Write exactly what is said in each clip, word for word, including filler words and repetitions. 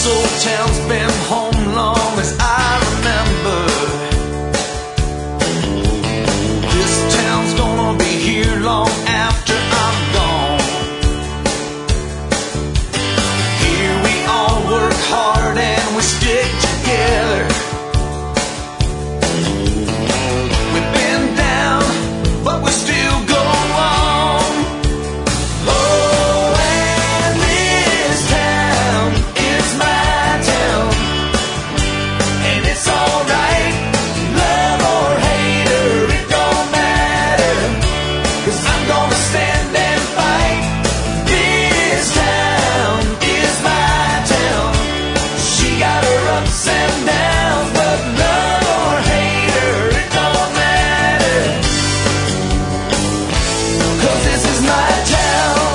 This old town's been home long as I remember. This town's gonna be here long after I'm gone. Here we all work hard and we stick together. We've been down, but we still go on. Oh, and this town is my town, and it's alright, love or hate her, it don't matter, 'cause I'm gonna stand and fight. This town is my town. She got her ups and downs, but love or hate her, it don't matter, 'cause this is my town.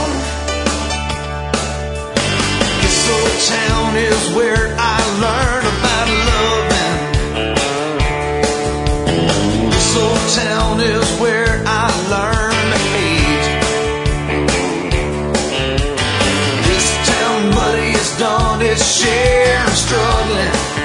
This old town is where I learn about loving. This old town is where I learn to hate. This town, buddy, has done its share of struggling.